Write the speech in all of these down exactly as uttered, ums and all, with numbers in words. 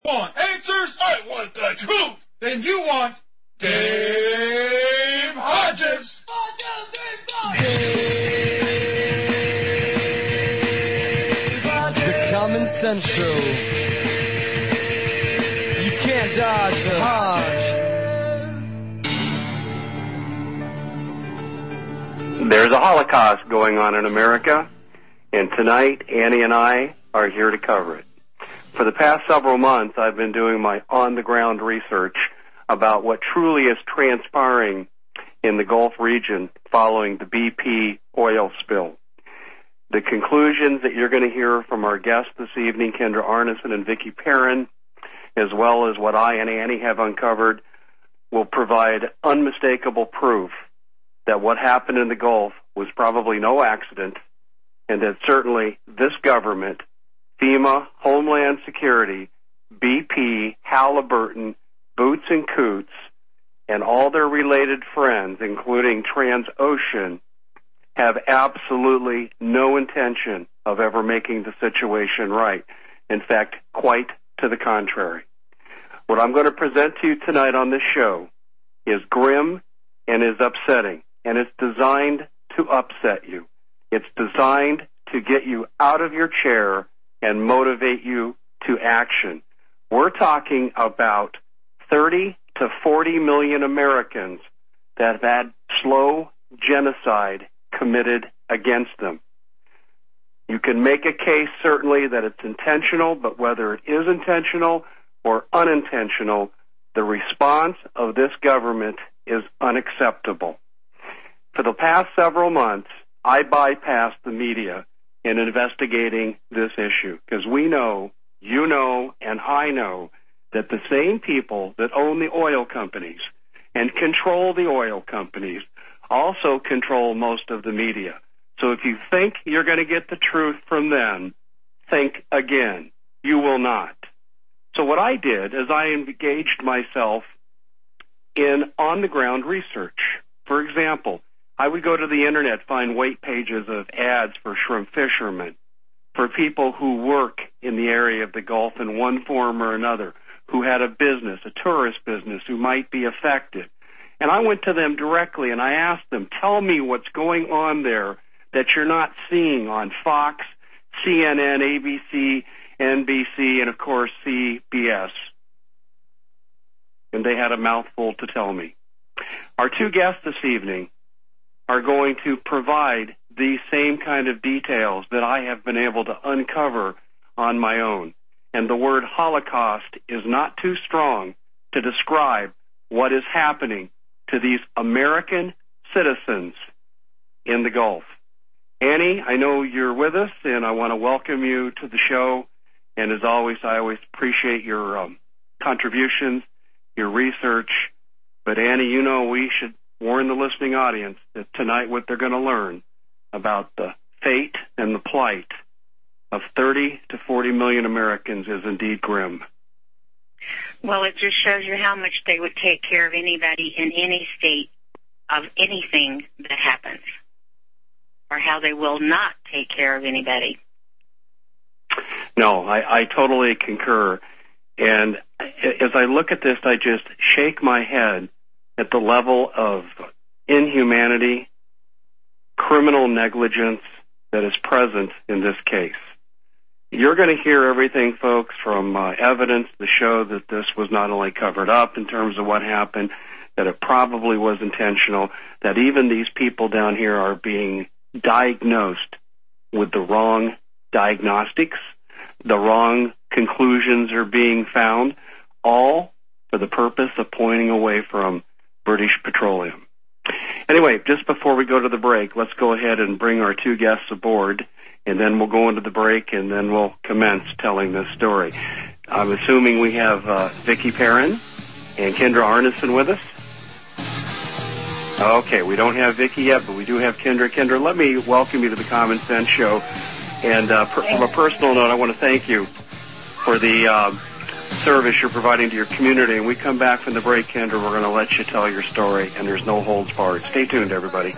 Want answers? I want the truth. Then you want Dave Hodges. The Common Sense Show. You can't dodge the Hodge. There's a Holocaust going on in America, and tonight Annie and I are here to cover it. For the past several months, I've been doing my on-the-ground research about what truly is transpiring in the Gulf region following the B P oil spill. The conclusions that you're going to hear from our guests this evening, Kendra Arneson and Vicki Perrin, as well as what I and Annie have uncovered, will provide unmistakable proof that what happened in the Gulf was probably no accident, and that certainly this government, FEMA, Homeland Security, B P, Halliburton, Boots and Coots, and all their related friends, including Transocean, have absolutely no intention of ever making the situation right. In fact, quite to the contrary. What I'm going to present to you tonight on this show is grim and is upsetting, and it's designed to upset you. It's designed to get you out of your chair and motivate you to action. We're talking about thirty to forty million Americans that have had slow genocide committed against them. You can make a case, certainly, that it's intentional, but whether it is intentional or unintentional, the response of this government is unacceptable. For the past several months, I bypassed the media in investigating this issue because we know, you know, and I know that the same people that own the oil companies and control the oil companies also control most of the media. So if you think you're going to get the truth from them, think again. You will not. So what I did is I engaged myself in on-the-ground research. For example, I would go to the internet, find wait pages of ads for shrimp fishermen, for people who work in the area of the Gulf in one form or another, who had a business, a tourist business, who might be affected. And I went to them directly and I asked them, tell me what's going on there that you're not seeing on Fox, C N N, A B C, N B C, and of course C B S. And they had a mouthful to tell me. Our two guests this evening are going to provide these same kind of details that I have been able to uncover on my own. And the word Holocaust is not too strong to describe what is happening to these American citizens in the Gulf. Annie, I know you're with us, and I want to welcome you to the show. And as always, I always appreciate your um, contributions, your research. But Annie, you know we should warn the listening audience that tonight what they're going to learn about the fate and the plight of thirty to forty million Americans is indeed grim. Well, it just shows you how much they would take care of anybody in any state of anything that happens, or how they will not take care of anybody. No, I, I totally concur. And as I look at this, I just shake my head at the level of inhumanity, criminal negligence that is present in this case. You're going to hear everything, folks, from uh, evidence to show that this was not only covered up in terms of what happened, that it probably was intentional, that even these people down here are being diagnosed with the wrong diagnostics, the wrong conclusions are being found, all for the purpose of pointing away from British Petroleum. Anyway, just before we go to the break, let's go ahead and bring our two guests aboard, and then we'll go into the break, and then we'll commence telling this story. I'm assuming we have uh, Vicki Perrin and Kendra Arneson with us. Okay, we don't have Vicki yet, but we do have Kendra. Kendra, let me welcome you to the Common Sense Show. And uh, per- from a personal note, I want to thank you for the uh, service you're providing to your community. And we come back from the break, Kendra, we're going to let you tell your story, and there's no holds barred. Stay tuned, everybody.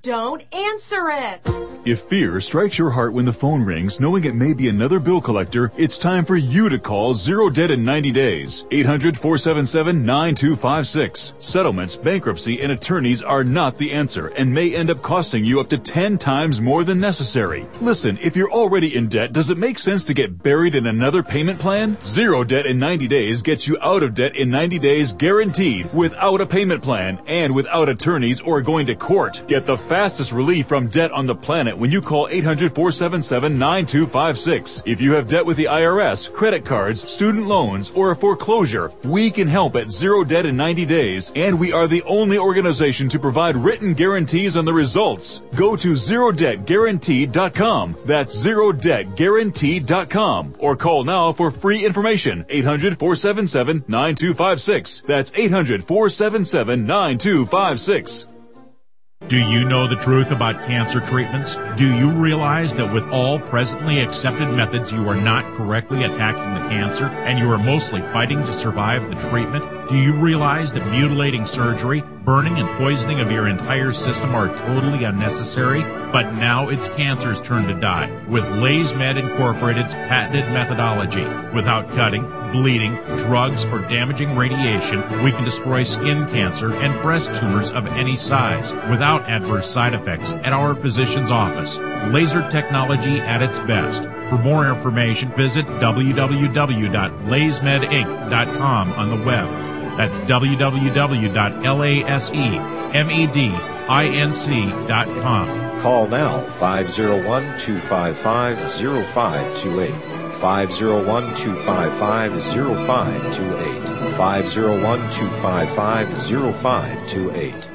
Don't answer it. If fear strikes your heart when the phone rings, knowing it may be another bill collector, it's time for you to call Zero Debt in ninety days. eight hundred, four seven seven, nine two five six. Settlements, bankruptcy, and attorneys are not the answer and may end up costing you up to ten times more than necessary. Listen, if you're already in debt, does it make sense to get buried in another payment plan? Zero Debt in ninety days gets you out of debt in ninety days guaranteed, without a payment plan and without attorneys or going to court. Get the fastest relief from debt on the planet when you call eight hundred, four seven seven, nine two five six. If you have debt with the I R S, credit cards, student loans, or a foreclosure, we can help at Zero Debt in ninety days, and we are the only organization to provide written guarantees on the results. Go to zero debt guaranteed dot com. That's zero debt guaranteed dot com. Or call now for free information. eight hundred, four seven seven, nine two five six. That's eight hundred, four seven seven, nine two five six. Do you know the truth about cancer treatments? Do you realize that with all presently accepted methods, you are not correctly attacking the cancer and you are mostly fighting to survive the treatment? Do you realize that mutilating surgery, burning and poisoning of your entire system are totally unnecessary? But now it's cancer's turn to die with LaysMed Incorporated's patented methodology. Without cutting, bleeding, drugs, or damaging radiation, we can destroy skin cancer and breast tumors of any size without adverse side effects at our physician's office. Laser technology at its best. For more information, visit w w w dot lays med inc dot com on the web. That's w w w dot laysmed inc dot com. Call now, five oh one, two five five, oh five two eight. five oh one, two five five, oh five two eight. five oh one, two five five, oh five two eight.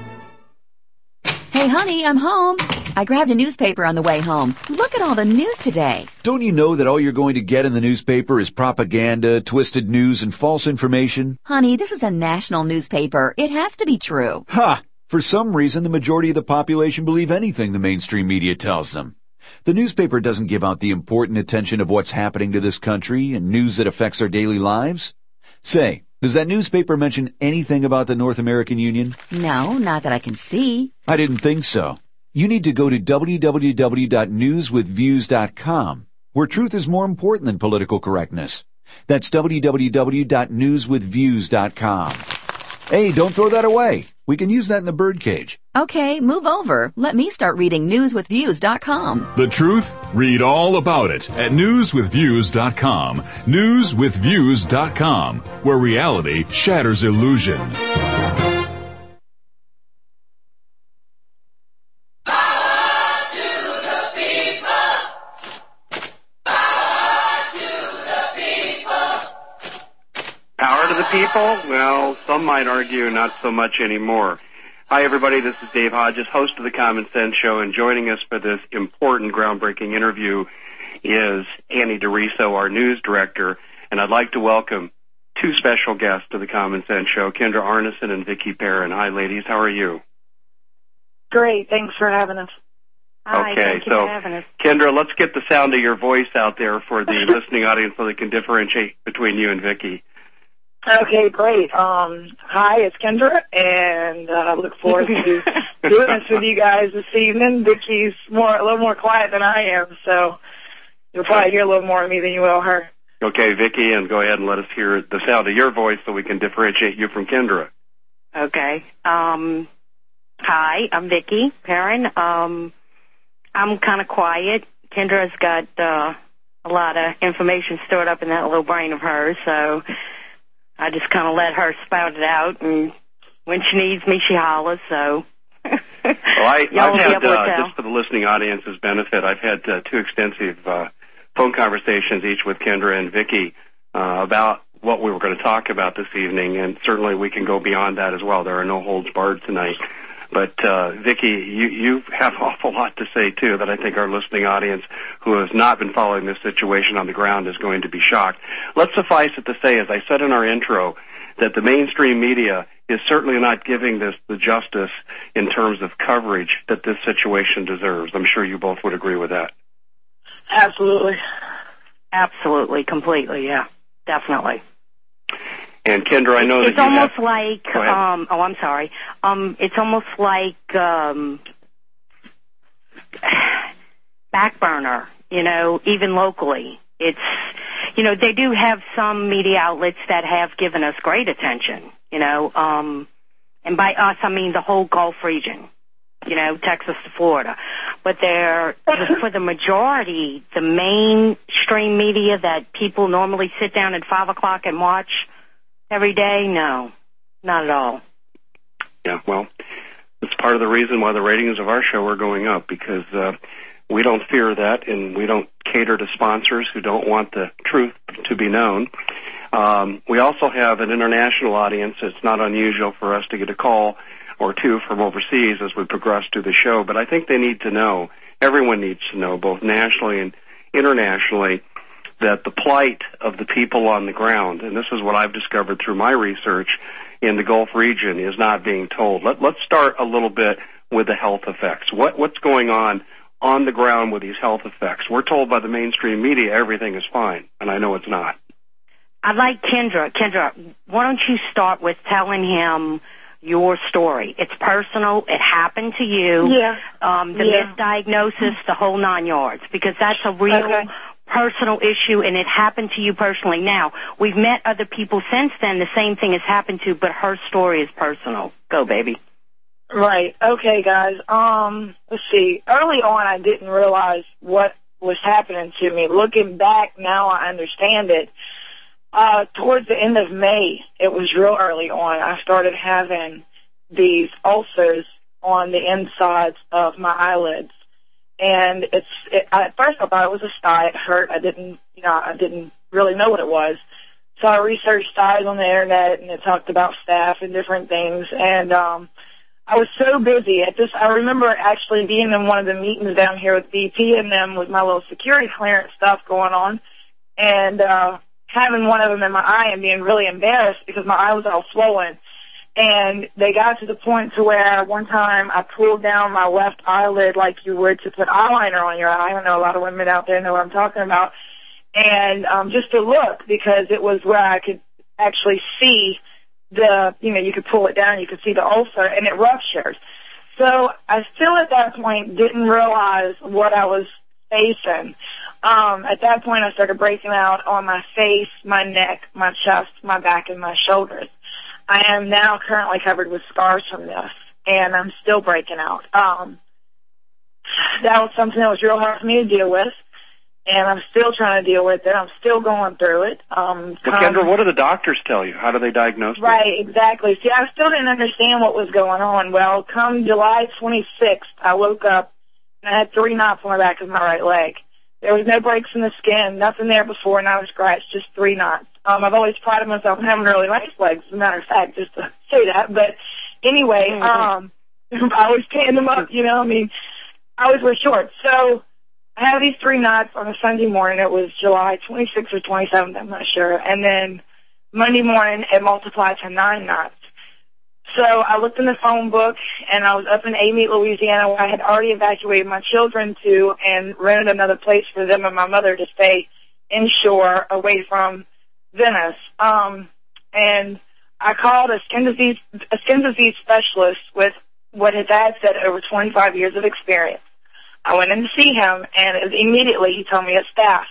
Hey, honey, I'm home. I grabbed a newspaper on the way home. Look at all the news today. Don't you know that all you're going to get in the newspaper is propaganda, twisted news, and false information? Honey, this is a national newspaper. It has to be true. Ha! For some reason, the majority of the population believe anything the mainstream media tells them. The newspaper doesn't give out the important attention of what's happening to this country and news that affects our daily lives. Say, does that newspaper mention anything about the North American Union? No, not that I can see. I didn't think so. You need to go to w w w dot news with views dot com, where truth is more important than political correctness. That's w w w dot news with views dot com. Hey, don't throw that away. We can use that in the birdcage. Okay, move over. Let me start reading news with views dot com. The truth? Read all about it at news with views dot com. news with views dot com, where reality shatters illusion. Power to the people? Well, some might argue not so much anymore. Hi, everybody. This is Dave Hodges, host of the Common Sense Show, and joining us for this important, groundbreaking interview is Annie DeRiso, our news director, and I'd like to welcome two special guests to the Common Sense Show, Kendra Arneson and Vicki Perrin. Hi, ladies. How are you? Great. Thanks for having us. Hi, okay, thank you so for having us. Kendra, let's get the sound of your voice out there for the listening audience so they can differentiate between you and Vicki. Okay, great. Um, hi, it's Kendra, and I uh, look forward to doing this with you guys this evening. Vicki's more, a little more quiet than I am, so you'll probably hear a little more of me than you will her. Okay, Vicki, and go ahead and let us hear the sound of your voice so we can differentiate you from Kendra. Okay. Um, hi, I'm Vicki Perrin. Um, I'm kind of quiet. Kendra's got uh, a lot of information stored up in that little brain of hers, so I just kind of let her spout it out, and when she needs me, she hollers, so. Well, I, I've had, uh, just for the listening audience's benefit, I've had uh, two extensive uh, phone conversations, each with Kendra and Vicki, uh, about what we were going to talk about this evening, and certainly we can go beyond that as well. There are no holds barred tonight. But, uh, Vicki, you, you have an awful lot to say, too, that I think our listening audience who has not been following this situation on the ground is going to be shocked. Let's suffice it to say, as I said in our intro, that the mainstream media is certainly not giving this the justice in terms of coverage that this situation deserves. I'm sure you both would agree with that. Absolutely. Absolutely, completely, yeah, definitely. And Kendra, I know it's that you almost have... like, um, oh, I'm sorry. Um, it's almost like um, back burner, you know, even locally. It's, you know, they do have some media outlets that have given us great attention, you know, um, and by us, I mean the whole Gulf region, you know, Texas to Florida. But they're, for the majority, the mainstream media that people normally sit down at five o'clock and watch every day, no, not at all. Yeah, well, it's part of the reason why the ratings of our show are going up, because uh, we don't fear that, and we don't cater to sponsors who don't want the truth to be known. Um, we also have an international audience. It's not unusual for us to get a call or two from overseas as we progress through the show, but I think they need to know, everyone needs to know, both nationally and internationally, that the plight of the people on the ground, and this is what I've discovered through my research in the Gulf region, is not being told. Let, let's start a little bit with the health effects. What, what's going on on the ground with these health effects? We're told by the mainstream media everything is fine, and I know it's not. I'd like Kendra. Kendra, why don't you start with telling him your story? It's personal. It happened to you. Yeah. Um, the yeah. misdiagnosis, the whole nine yards, because that's a real okay. personal issue, and it happened to you personally. Now, we've met other people since then the same thing has happened to, but her story is personal. Go, baby. Right. Okay, guys. Um, let's see. Early on, I didn't realize what was happening to me. Looking back, now I understand it. Uh, towards the end of May, it was real early on, I started having these ulcers on the insides of my eyelids. And it's, it, at first I thought it was a sty. It hurt. I didn't, you know, I didn't really know what it was. So I researched styes on the internet, and it talked about staph and different things. And, um, I was so busy at this. I remember actually being in one of the meetings down here with B P and them with my little security clearance stuff going on, and, uh, having one of them in my eye and being really embarrassed because my eye was all swollen. And they got to the point to where one time I pulled down my left eyelid like you would to put eyeliner on your eye. I know a lot of women out there know what I'm talking about. And um, just to look, because it was where I could actually see the, you know, you could pull it down, you could see the ulcer, and it ruptured. So I still at that point didn't realize what I was facing. Um, at that point, I started breaking out on my face, my neck, my chest, my back, and my shoulders. I am now currently covered with scars from this, and I'm still breaking out. Um, that was something that was real hard for me to deal with, and I'm still trying to deal with it. I'm still going through it. Um, well, Kendra, what do the doctors tell you? How do they diagnose it? Right, exactly. See, I still didn't understand what was going on. Well, come July twenty-sixth, I woke up, and I had three knots on the back of my right leg. There was no breaks in the skin, nothing there before, not a scratch, just three knots. Um, I've always prided myself on having really nice legs, as a matter of fact, just to say that. But anyway, um, I always tan them up, you know, I mean, I always wear shorts. So I had these three knots on a Sunday morning. It was July twenty-sixth or twenty-seventh, I'm not sure. And then Monday morning, it multiplied to nine knots. So I looked in the phone book, and I was up in Amite, Louisiana, where I had already evacuated my children to and rented another place for them and my mother to stay inshore away from Venice. Um, and I called a skin disease, a skin disease specialist with what his dad said over twenty-five years of experience. I went in to see him, and immediately he told me it's staph.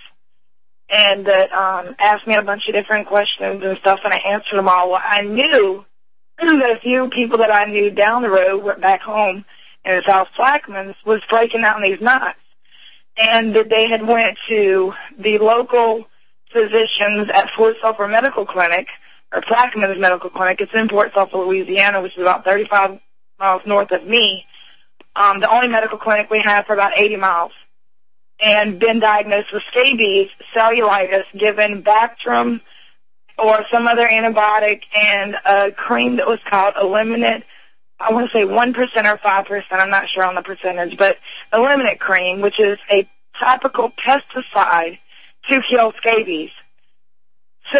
And that, um, asked me a bunch of different questions and stuff, and I answered them all. Well, I knew that a few people that I knew down the road, went back home in South Plaquemines, was breaking out in these knots. And that they had went to the local physicians at Fort Sulphur Medical Clinic, or Plaquemines Medical Clinic. It's in Fort Sulphur, Louisiana, which is about thirty-five miles north of me. Um, the only medical clinic we have for about eighty miles. And been diagnosed with scabies, cellulitis, given Bactrim or some other antibiotic, and a cream that was called Eliminate. I want to say one percent or five percent. I'm not sure on the percentage, but Eliminate cream, which is a topical pesticide to kill scabies. So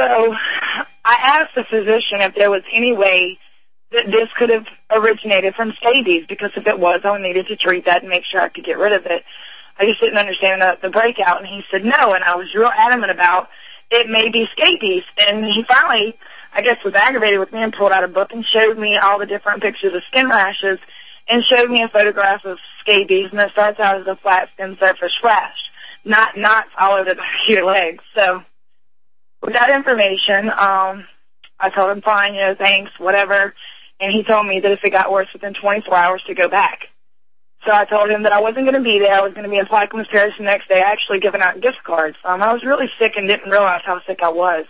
I asked the physician if there was any way that this could have originated from scabies, because if it was, I needed to treat that and make sure I could get rid of it. I just didn't understand the, the breakout, and he said no, and I was real adamant about it may be scabies. And he finally, I guess, was aggravated with me and pulled out a book and showed me all the different pictures of skin rashes and showed me a photograph of scabies, and it starts out as a flat skin surface rash, not knots all over the back of your legs. So with that information, um, I told him, fine, you know, thanks, whatever. And he told me that if it got worse within twenty-four hours to go back. So I told him that I wasn't going to be there. I was going to be in Plaquemines Parish the next day, actually giving out gift cards. Um, I was really sick and didn't realize how sick I was.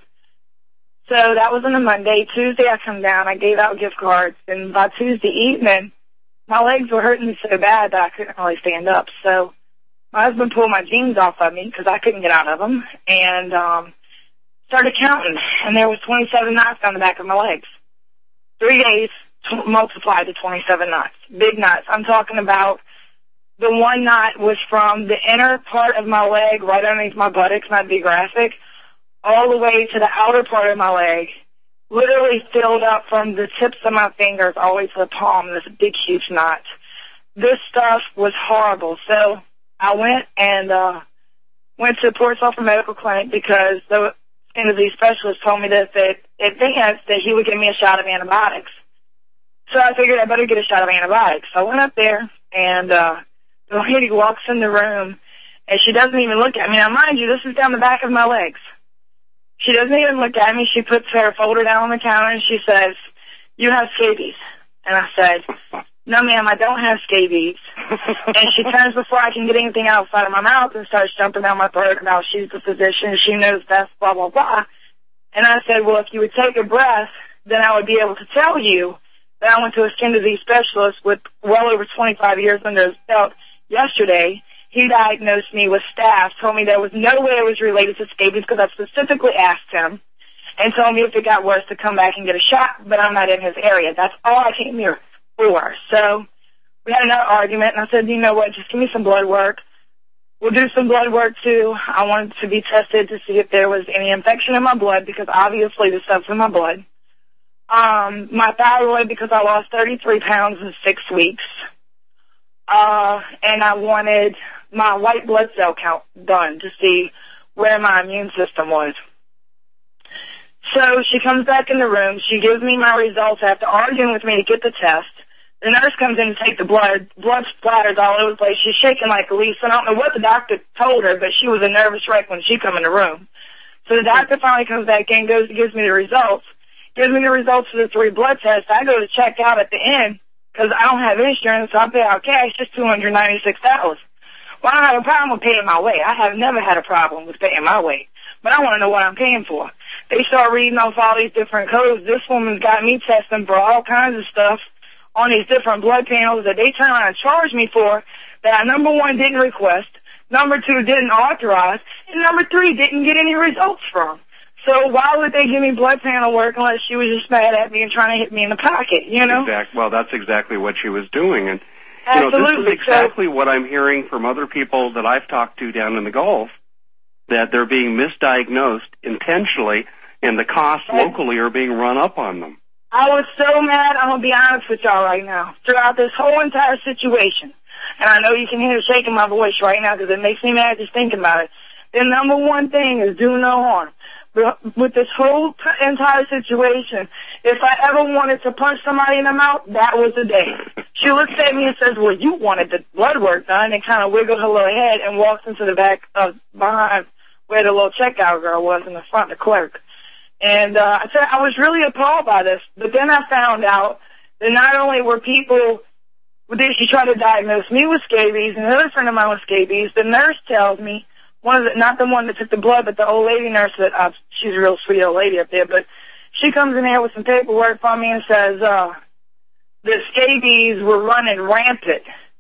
So that was on a Monday. Tuesday I come down. I gave out gift cards. And by Tuesday evening, my legs were hurting me so bad that I couldn't really stand up. So my husband pulled my jeans off of me because I couldn't get out of them. And um, started counting. And there was twenty-seven knots down the back of my legs. Three days t- multiplied to twenty-seven knots. Big knots. I'm talking about the one knot was from the inner part of my leg, right underneath my buttocks, not to be graphic, all the way to the outer part of my leg, literally filled up from the tips of my fingers all the way to the palm, this big, huge knot. This stuff was horrible. So I went and uh, went to Port Sulphur Medical Clinic because the skin disease specialist told me that if it advanced, that he would give me a shot of antibiotics. So I figured I better get a shot of antibiotics. So I went up there, and uh, the lady walks in the room, and she doesn't even look at me. Now, mind you, this is down the back of my legs. She doesn't even look at me. She puts her folder down on the counter, and she says, you have scabies. And I said, no, ma'am, I don't have scabies. And she turns before I can get anything outside of my mouth and starts jumping down my throat about she's the physician, she knows best, blah, blah, blah. And I said, well, if you would take a breath, then I would be able to tell you that I went to a skin disease specialist with well over twenty-five years under his belt yesterday. He diagnosed me with staph, told me there was no way it was related to scabies because I specifically asked him, and told me if it got worse to come back and get a shot, but I'm not in his area. That's all I came here for. So we had another argument, and I said, you know what, just give me some blood work. We'll do some blood work, too. I wanted to be tested to see if there was any infection in my blood because obviously the stuff's in my blood. Um, my thyroid because I lost thirty-three pounds in six weeks. Uh, and I wanted my white blood cell count done to see where my immune system was. So she comes back in the room. She gives me my results after arguing with me to get the test. The nurse comes in to take the blood. Blood splatters all over the place. She's shaking like a leaf. So I don't know what the doctor told her, but she was a nervous wreck when she come in the room. So the doctor finally comes back in, goes and gives me the results. Gives me the results for the three blood tests. I go to check out at the end because I don't have insurance, so I pay out cash, just two hundred ninety-six dollars. Well, I don't have a problem with paying my way. I have never had a problem with paying my way. But I want to know what I'm paying for. They start reading off all these different codes. This woman's got me testing for all kinds of stuff on these different blood panels that they turn around and charge me for that I, number one, didn't request, number two, didn't authorize, and number three, didn't get any results from. So why would they give me blood panel work unless she was just mad at me and trying to hit me in the pocket, you know? Exact, well, that's exactly what she was doing. And, Absolutely. you know, this is exactly so, what I'm hearing from other people that I've talked to down in the Gulf, that they're being misdiagnosed intentionally, and the costs locally are being run up on them. I was so mad, I'm going to be honest with y'all right now, throughout this whole entire situation. And I know you can hear it shaking my voice right now because it makes me mad just thinking about it. The number one thing is do no harm. With this whole entire situation, if I ever wanted to punch somebody in the mouth, that was the day. She looks at me and says, well, you wanted the blood work done, and kind of wiggled her little head and walks into the back of behind where the little checkout girl was in the front, the clerk. And uh, I said I was really appalled by this, but then I found out that not only were people, did she try to diagnose me with scabies, and another friend of mine with scabies, the nurse tells me, one of the, not the one that took the blood, but the old lady nurse that, uh, she's a real sweet old lady up there, but she comes in there with some paperwork for me and says, uh, the scabies were running rampant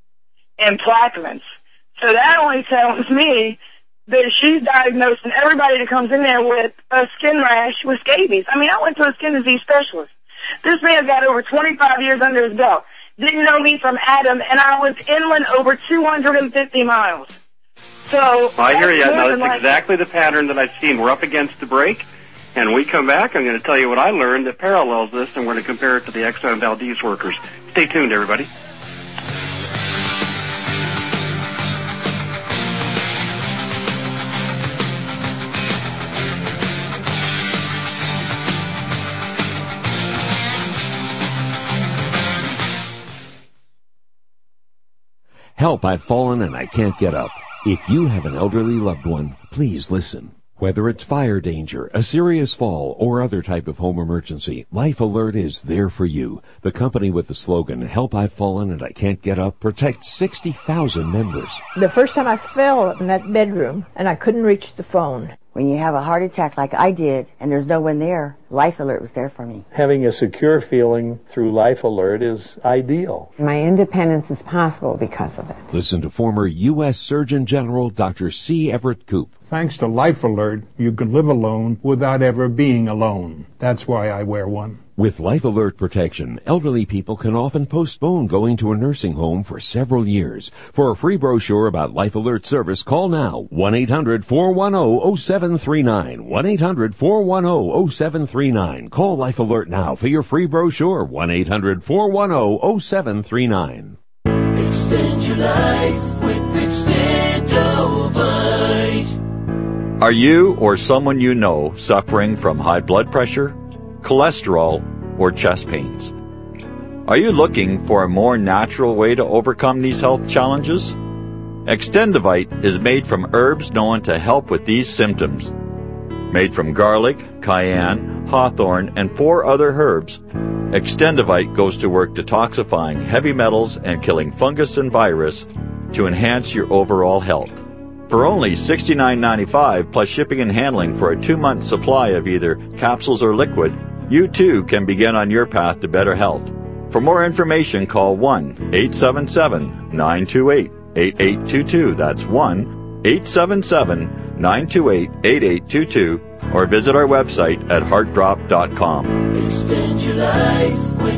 in Plaquemines. So that only tells me that she's diagnosing everybody that comes in there with a skin rash with scabies. I mean, I went to a skin disease specialist. This man got over twenty-five years under his belt. Didn't know me from Adam, and I was inland over two hundred fifty miles. So I hear you. No, that's like exactly the pattern that I've seen. We're up against the break, and when we come back, I'm going to tell you what I learned that parallels this, and we're going to compare it to the Exxon Valdez workers. Stay tuned, everybody. Help, I've fallen and I can't get up. If you have an elderly loved one, please listen. Whether it's fire danger, a serious fall, or other type of home emergency, Life Alert is there for you. The company with the slogan, Help, I've Fallen and I Can't Get Up, protects sixty thousand members. The first time I fell in that bedroom and I couldn't reach the phone. When you have a heart attack like I did and there's no one there, Life Alert was there for me. Having a secure feeling through Life Alert is ideal. My independence is possible because of it. Listen to former U S Surgeon General Doctor C. Everett Koop. Thanks to Life Alert, you can live alone without ever being alone. That's why I wear one. With Life Alert protection, elderly people can often postpone going to a nursing home for several years. For a free brochure about Life Alert service, call now one eight hundred four one zero zero seven three nine. one eight hundred four one zero zero seven three nine. Call Life Alert now for your free brochure. one eight hundred four one zero zero seven three nine. Extend your life with Extendovite. Are you or someone you know suffering from high blood pressure, cholesterol, or chest pains? Are you looking for a more natural way to overcome these health challenges? Extendovite is made from herbs known to help with these symptoms. Made from garlic, cayenne, hawthorn, and four other herbs, Extendovite goes to work detoxifying heavy metals and killing fungus and virus to enhance your overall health. For only sixty-nine ninety-five plus shipping and handling for a two-month supply of either capsules or liquid, you too can begin on your path to better health. For more information, call one eight seven seven nine two eight eight eight two two. That's one eight seven seven nine two eight eight eight two two, or visit our website at heart drop dot com. Extend your life with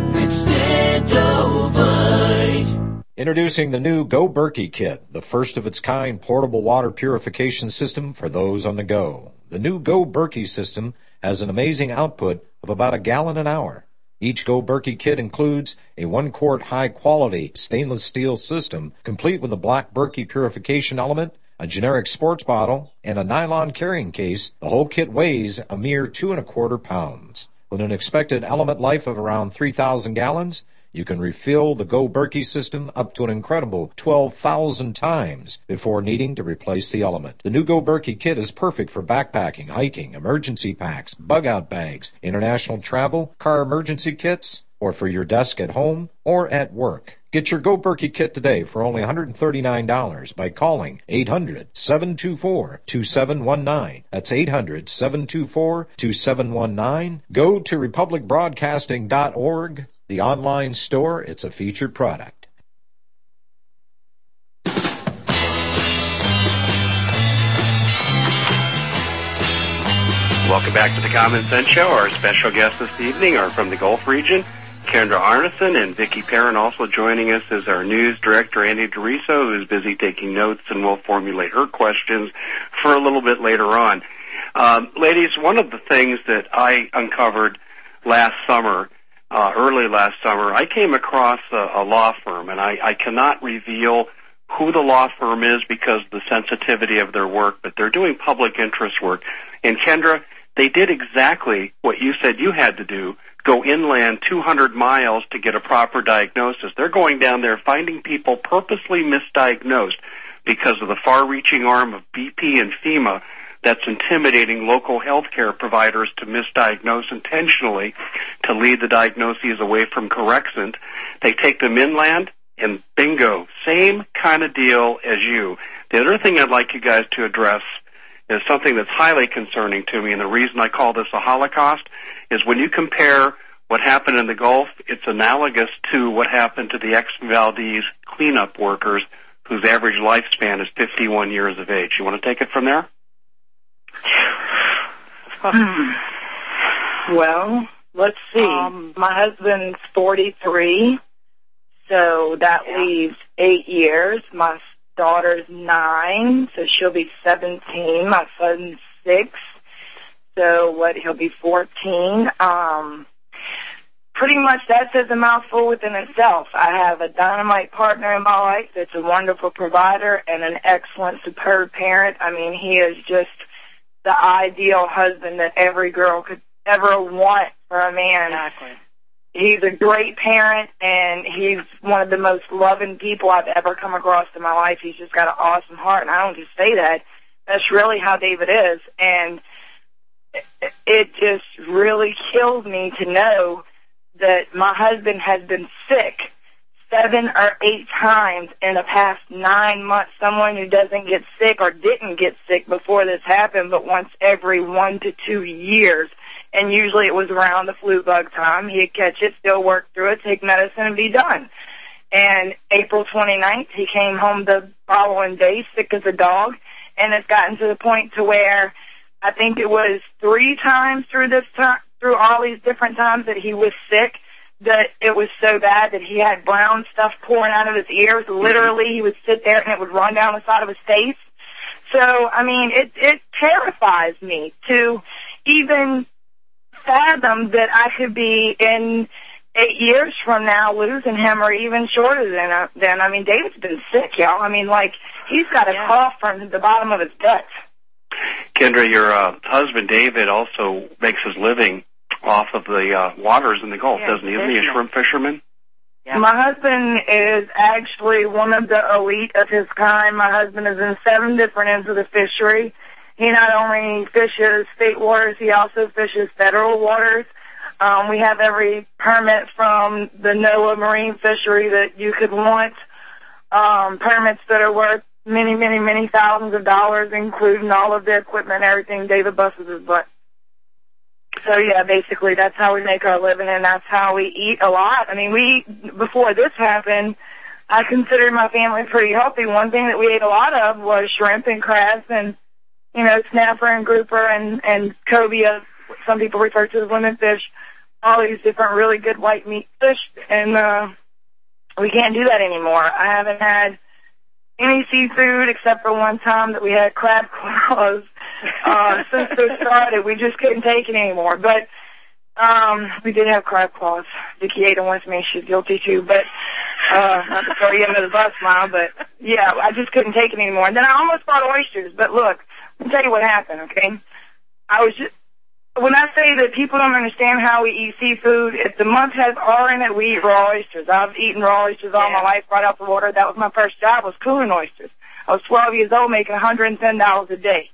Extendovite. Introducing the new Go Berkey Kit, the first of its kind portable water purification system for those on the go. The new Go Berkey system has an amazing output of about a gallon an hour. Each Go Berkey kit includes a one-quart high-quality stainless steel system, complete with a black Berkey purification element, a generic sports bottle, and a nylon carrying case. The whole kit weighs a mere two and a quarter pounds. With an expected element life of around three thousand gallons, you can refill the Go Berkey system up to an incredible twelve thousand times before needing to replace the element. The new Go Berkey kit is perfect for backpacking, hiking, emergency packs, bug-out bags, international travel, car emergency kits, or for your desk at home or at work. Get your Go Berkey kit today for only one hundred thirty-nine dollars by calling eight hundred seven two four two seven one nine. That's eight hundred seven two four two seven one nine. Go to republic broadcasting dot org. The online store, it's a featured product. Welcome back to the Common Sense Show. Our special guests this evening are from the Gulf region. Kendra Arneson and Vicki Perrin. Also joining us is our news director, Andy DeRiso, who's busy taking notes and will formulate her questions for a little bit later on. Um, ladies, one of the things that I uncovered last summer, uh, early last summer, I came across a, a law firm, and I, I cannot reveal who the law firm is because of the sensitivity of their work, but they're doing public interest work. And Kendra, they did exactly what you said you had to do, go inland two hundred miles to get a proper diagnosis. They're going down there finding people purposely misdiagnosed because of the far-reaching arm of B P and FEMA that's intimidating local healthcare providers to misdiagnose intentionally to lead the diagnoses away from corrections. They take them inland, and bingo, same kind of deal as you. The other thing I'd like you guys to address is something that's highly concerning to me, and the reason I call this a Holocaust is when you compare what happened in the Gulf, it's analogous to what happened to the ex-Valdez cleanup workers whose average lifespan is fifty-one years of age. You want to take it from there? Well, let's see. Um, My husband's forty-three, so that yeah. leaves eight years. My daughter's nine, so she'll be seventeen. My son's six, so what, he'll be fourteen. Um, pretty much that says a mouthful within itself. I have a dynamite partner in my life that's a wonderful provider and an excellent, superb parent. I mean, he is just the ideal husband that every girl could ever want for a man. Exactly. he's a great parent, and he's one of the most loving people I've ever come across in my life. He's just got an awesome heart, and I don't just say that. That's really how David is, and it, it just really kills me to know that my husband has been sick seven or eight times in the past nine months. Someone who doesn't get sick or didn't get sick before this happened, but once every one to two years. And usually it was around the flu bug time. He'd catch it, still work through it, take medicine, and be done. And April twenty-ninth, he came home the following day, sick as a dog, and it's gotten to the point to where I think it was three times through this time, through all these different times that he was sick, that it was so bad that he had brown stuff pouring out of his ears. Literally, he would sit there and it would run down the side of his face. So, I mean, it, it terrifies me to even fathom that I could be in eight years from now losing him, or even shorter than uh, then. I mean, David's been sick, y'all. I mean, like, he's got a yeah. cough from the bottom of his gut. Kendra, your uh, husband David also makes his living off of the uh, waters in the Gulf, yeah, doesn't he? Isn't he a shrimp fisherman? Yeah. My husband is actually one of the elite of his kind. My husband is in seven different ends of the fishery. He not only fishes state waters, he also fishes federal waters. Um, we have every permit from the NOAA marine fishery that you could want, um, permits that are worth many, many, many thousands of dollars, including all of the equipment and everything. David busts his butt. So, yeah, basically that's how we make our living, and that's how we eat a lot. I mean, we, before this happened, I considered my family pretty healthy. One thing that we ate a lot of was shrimp and crabs and, you know, snapper and grouper and, and cobia, some people refer to as lemon fish, all these different really good white meat fish, and uh, we can't do that anymore. I haven't had any seafood except for one time that we had crab claws. Uh, since this started, we just couldn't take it anymore. But um, we did have crab claws. Vicki ate them with me. She's guilty too. But uh, not to throw you under the bus, Mom. But yeah, I just couldn't take it anymore. And then I almost bought oysters. But look, let me tell you what happened. Okay, I was just when I say that people don't understand how we eat seafood. If the month has R in it, we eat raw oysters. I've eaten raw oysters all yeah. my life, right out the water. That was my first job. Was cooling oysters. I was twelve years old, making one hundred ten dollars a day.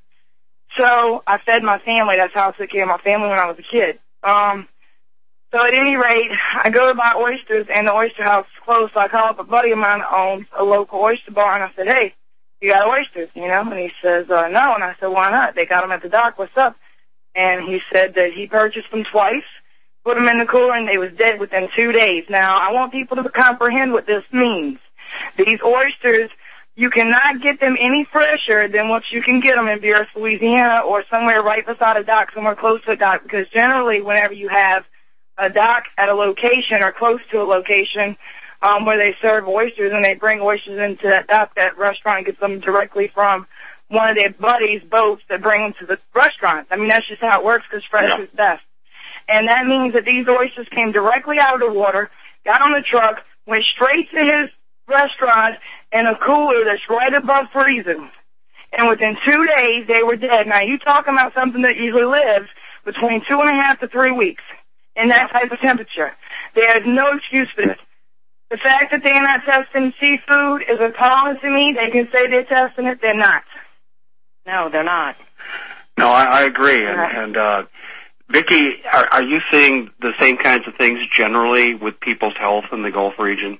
So I fed my family. That's how I took care of my family when I was a kid. Um, so at any rate, I go to buy oysters, and the oyster house is closed. So I call up a buddy of mine that owns a local oyster bar, and I said, "Hey, you got oysters?" You know, and he says, uh, "No." And I said, "Why not? They got them at the dock. What's up?" And he said that he purchased them twice, put them in the cooler, and they was dead within two days. Now I want people to comprehend what this means. These oysters, you cannot get them any fresher than what you can get them in Buras, Louisiana, or somewhere right beside a dock, somewhere close to a dock, because generally whenever you have a dock at a location or close to a location um, where they serve oysters and they bring oysters into that dock, that restaurant gets them directly from one of their buddies' boats that bring them to the restaurant. I mean, that's just how it works, because fresh yeah. is best. And that means that these oysters came directly out of the water, got on the truck, went straight to his restaurant in a cooler that's right above freezing. And within two days, they were dead. Now, you talking about something that usually lives between two and a half to three weeks in that type of temperature. There's no excuse for this. The fact that they're not testing seafood is appalling to me. They can say they're testing it. They're not. No, they're not. No, I, I agree. And, and uh, Vicki, are, are you seeing the same kinds of things generally with people's health in the Gulf region?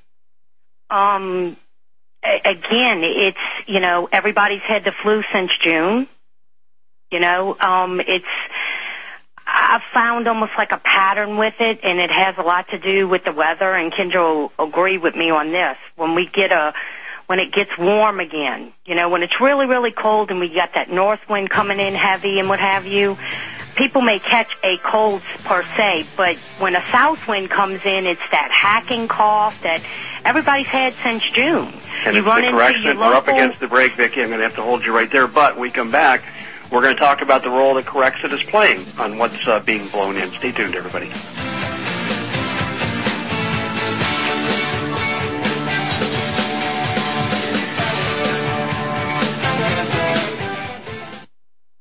Um, again, it's, you know, everybody's had the flu since June. You know, um, it's, I've found almost like a pattern with it, and it has a lot to do with the weather, and Kendra will agree with me on this. When we get a, when it gets warm again, you know, when it's really, really cold and we got that north wind coming in heavy and what have you, people may catch a cold per se, but when a south wind comes in, it's that hacking cough that everybody's had since June. And you it's run the into correction. your We're local... up against the break, Vicki. I'm going to have to hold you right there. But when we come back, we're going to talk about the role that Corexit is playing on what's uh, being blown in. Stay tuned, everybody.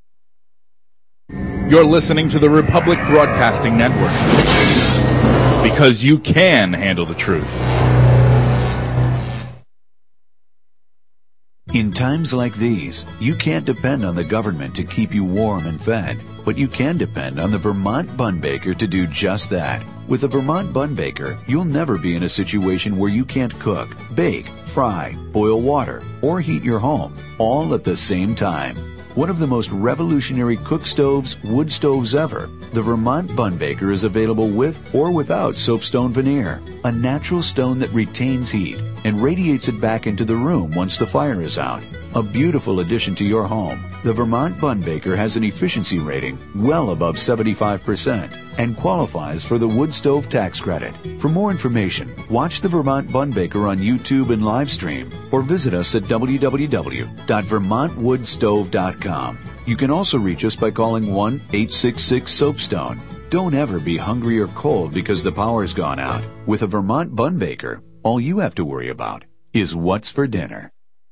You're listening to the Republic Broadcasting Network. because you can handle the truth. In times like these, you can't depend on the government to keep you warm and fed, but you can depend on the Vermont Bun Baker to do just that. With the Vermont Bun Baker, you'll never be in a situation where you can't cook, bake, fry, boil water, or heat your home, all at the same time. One of the most revolutionary cook stoves, wood stoves ever, the Vermont Bun Baker is available with or without soapstone veneer, a natural stone that retains heat and radiates it back into the room once the fire is out. A beautiful addition to your home. The Vermont Bun Baker has an efficiency rating well above seventy-five percent and qualifies for the wood stove tax credit. For more information, watch the Vermont Bun Baker on YouTube and live stream or visit us at w w w dot vermont wood stove dot com. You can also reach us by calling one eight six six soapstone. Don't ever be hungry or cold because the power's gone out. With a Vermont Bun Baker, all you have to worry about is what's for dinner.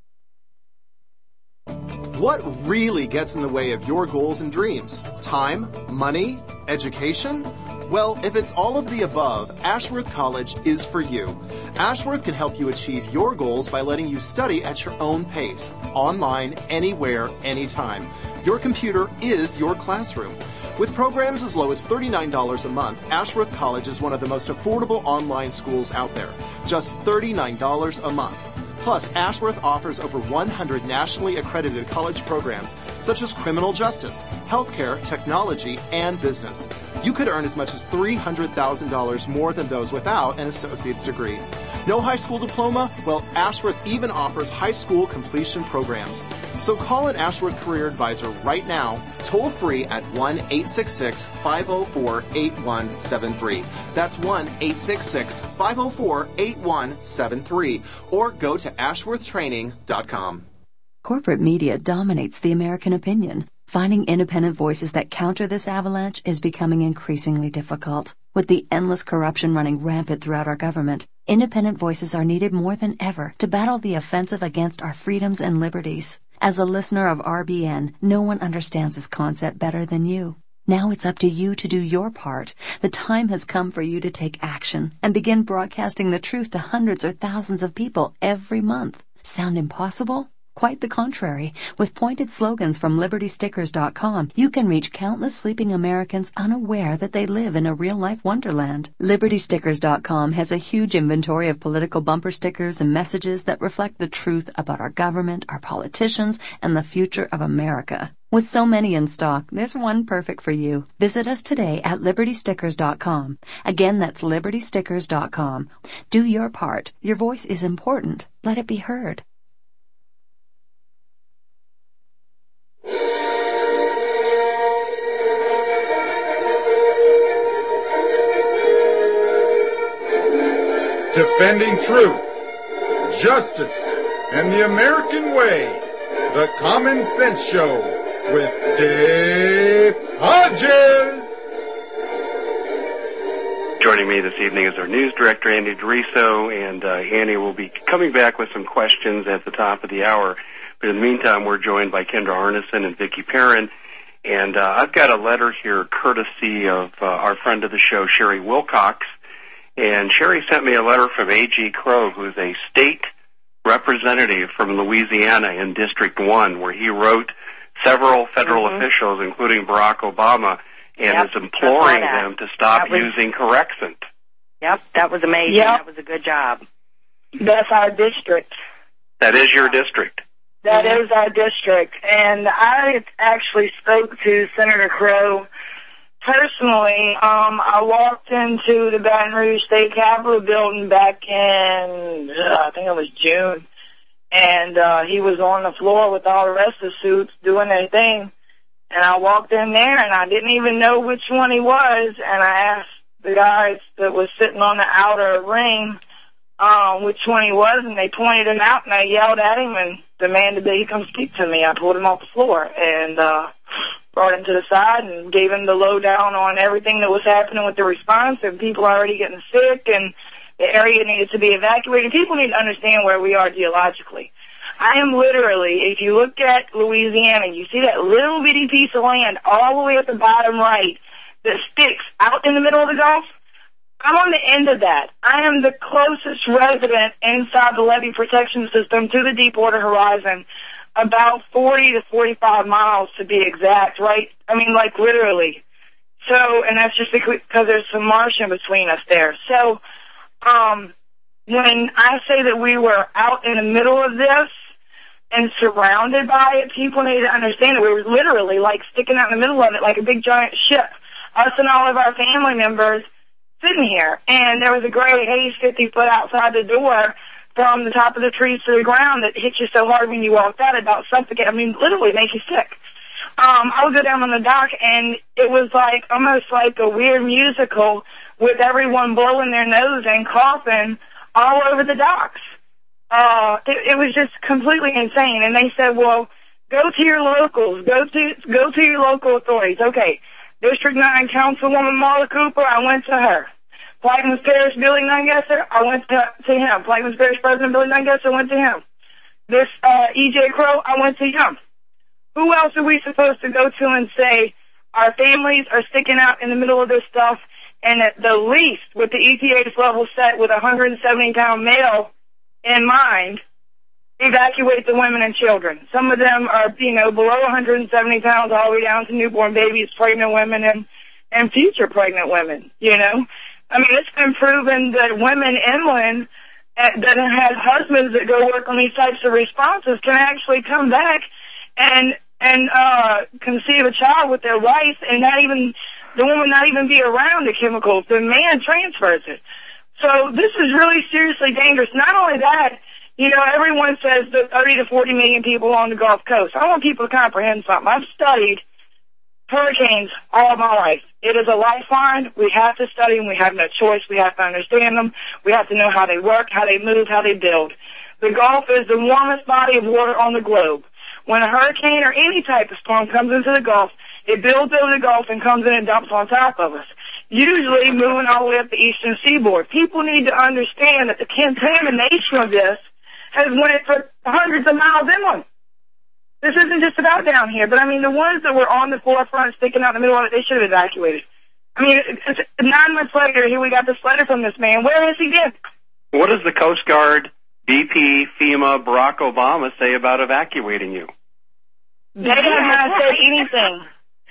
What really gets in the way of your goals and dreams? Time? Money? Education? Well, if it's all of the above, Ashworth College is for you. Ashworth can help you achieve your goals by letting you study at your own pace, online, anywhere, anytime. Your computer is your classroom. With programs as low as thirty-nine dollars a month, Ashworth College is one of the most affordable online schools out there. Just thirty-nine dollars a month. Plus, Ashworth offers over one hundred nationally accredited college programs, such as criminal justice, healthcare, technology, and business. You could earn as much as three hundred thousand dollars more than those without an associate's degree. No high school diploma? Well, Ashworth even offers high school completion programs. So call an Ashworth Career Advisor right now, toll free at one eight six six, five oh four, eight one seven three. That's one eight six six, five oh four, eight one seven three. Or go to ashworth training dot com. Corporate media dominates the American opinion. Finding independent voices that counter this avalanche is becoming increasingly difficult. With the endless corruption running rampant throughout our government, independent voices are needed more than ever to battle the offensive against our freedoms and liberties. As a listener of R B N, no one understands this concept better than you. Now it's up to you to do your part. The time has come for you to take action and begin broadcasting the truth to hundreds or thousands of people every month. Sound impossible? Quite the contrary. With pointed slogans from liberty stickers dot com, you can reach countless sleeping Americans unaware that they live in a real-life wonderland. liberty stickers dot com has a huge inventory of political bumper stickers and messages that reflect the truth about our government, our politicians, and the future of America. With so many in stock, there's one perfect for you. Visit us today at liberty stickers dot com. Again, that's liberty stickers dot com. Do your part. Your voice is important. Let it be heard. Defending truth, justice, and the American way. The Common Sense Show with Dave Hodges. Joining me this evening is our news director, Andy Doriso, and uh, Andy will be coming back with some questions at the top of the hour. But in the meantime, we're joined by Kendra Arneson and Vicki Perrin. And uh, I've got a letter here courtesy of uh, our friend of the show, Sherry Wilcox. And Sherry sent me a letter from A G Crow, who's a state representative from Louisiana in District one, where he wrote several federal mm-hmm. officials, including Barack Obama, and yep, is imploring them to stop was, using Corexant. Yep, that was amazing. Yep. That was a good job. That's our district. That is your district. That mm-hmm. is our district. And I actually spoke to Senator Crow personally. Um, I walked into the Baton Rouge State Capitol building back in, uh, I think it was June, and uh, he was on the floor with all the rest of the suits doing their thing. And I walked in there, and I didn't even know which one he was, and I asked the guys that was sitting on the outer ring um, which one he was, and they pointed him out, and I yelled at him and demanded that he come speak to me. I pulled him off the floor and uh, brought him to the side and gave him the lowdown on everything that was happening with the response, and people already getting sick, and the area needed to be evacuated. People need to understand where we are geologically. I am literally, if you look at Louisiana, you see that little bitty piece of land all the way at the bottom right that sticks out in the middle of the Gulf. I'm on the end of that. I am the closest resident inside the levee protection system to the Deepwater Horizon, about forty to forty-five miles to be exact, right? I mean, like literally. So, and that's just because there's some marsh in between us there. So, um, when I say that we were out in the middle of this and surrounded by it, people need to understand that we were literally like sticking out in the middle of it like a big giant ship. Us and all of our family members sitting here. And there was a gray haze fifty foot outside the door from the top of the trees to the ground that hit you so hard when you walked out, it about suffocated. I mean, literally make you sick. Um, I would go down on the dock, and it was like almost like a weird musical with everyone blowing their nose and coughing all over the docks. Uh, it, it was just completely insane. And they said, well, go to your locals, go to go to your local authorities. Okay, District nine Councilwoman Marla Cooper, I went to her. Plaquemines Parish Billy Nungesser, I went to, to him. Plaquemines Parish President Billy Nungesser, went to him. This uh, E J Crow, I went to him. Who else are we supposed to go to and say, our families are sticking out in the middle of this stuff, and at the least, with the E P A's level set with a one hundred seventy pound male in mind, evacuate the women and children. Some of them are, you know, below one hundred seventy pounds all the way down to newborn babies, pregnant women, and, and future pregnant women, you know. I mean, it's been proven that women inland uh, that have had husbands that go work on these types of responses can actually come back and and uh conceive a child with their wife, and not even the woman not even be around the chemicals. The man transfers it. So this is really seriously dangerous. Not only that, you know, everyone says that thirty to forty million people on the Gulf Coast. I want people to comprehend something. I've studied hurricanes all my life. It is a lifeline. We have to study them. We have no choice. We have to understand them. We have to know how they work, how they move, how they build. The Gulf is the warmest body of water on the globe. When a hurricane or any type of storm comes into the Gulf, it builds over the Gulf and comes in and dumps on top of us, usually moving all the way up the eastern seaboard. People need to understand that the contamination of this has went for hundreds of miles inland. This isn't just about down here, but I mean, the ones that were on the forefront, sticking out in the middle of it, they should have evacuated. I mean, it's, nine months later, here we got this letter from this man. Where has he been? What does the Coast Guard, B P, FEMA, Barack Obama say about evacuating you? They have not said anything.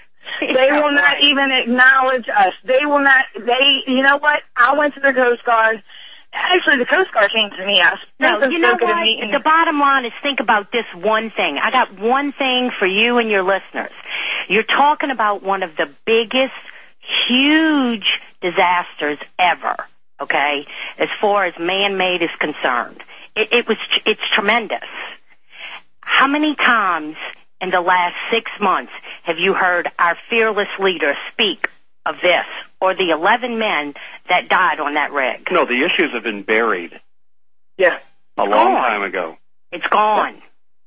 They will not even acknowledge us. They will not, they, you know what? I went to the Coast Guard. Actually, the Coast Guard came to me. I no, you know what? The bottom line is think about this one thing. I got one thing for you and your listeners. You're talking about one of the biggest, huge disasters ever, okay, as far as man-made is concerned. It, it was, it's tremendous. How many times in the last six months have you heard our fearless leader speak of this, or the eleven men that died on that rig? No, the issues have been buried. Yeah. A long gone. time ago. It's gone.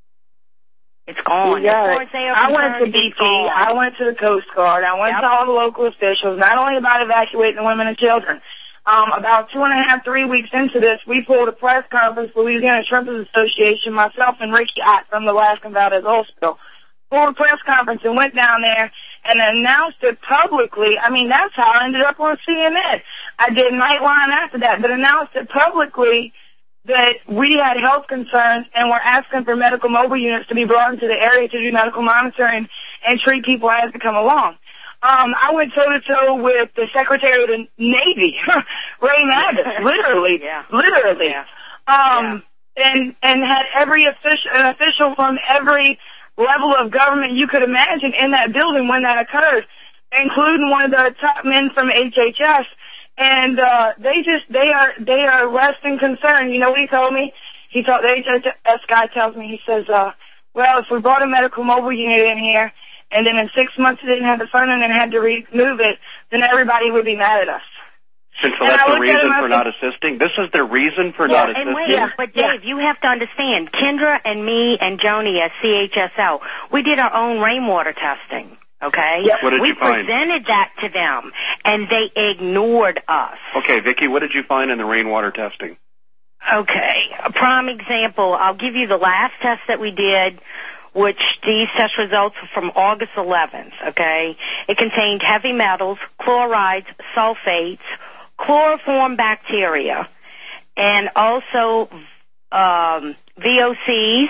It's gone. Yeah. As as I went to B P, I went to the Coast Guard, I went yep. to all the local officials, not only about evacuating the women and children. Um, about two and a half, three weeks into this, we pulled a press conference, Louisiana Shrimpers Association, myself and Ricky Ott from the Alaskan Valdez Oil Spill, pulled a press conference and went down there and announced it publicly. I mean, that's how I ended up on C N N. I did Nightline after that, but announced it publicly that we had health concerns and were asking for medical mobile units to be brought into the area to do medical monitoring and treat people as they come along. Um, I went toe-to-toe with the Secretary of the Navy, Ray Mabus, literally, yeah. literally, yeah. Um, yeah. and and had every official, an official from every level of government you could imagine in that building when that occurred, including one of the top men from H H S. And uh, they just they are they are resting concerned. You know what he told me? He told the H H S guy tells me he says, uh, well, if we brought a medical mobile unit in here, and then in six months it didn't have the funding and had to remove it, then everybody would be mad at us. And so that's the reason for not assisting? This is the reason for yeah, not assisting? And wait, yeah, but Dave, yeah. you have to understand, Kendra and me and Joni at C H S L, we did our own rainwater testing, okay? Yep. What did we you find? We presented that to them, and they ignored us. Okay, Vicki, what did you find in the rainwater testing? Okay, a prime example, I'll give you the last test that we did, which these test results were from August eleventh, okay? It contained heavy metals, chlorides, sulfates, chloroform bacteria, and also um, V O Cs.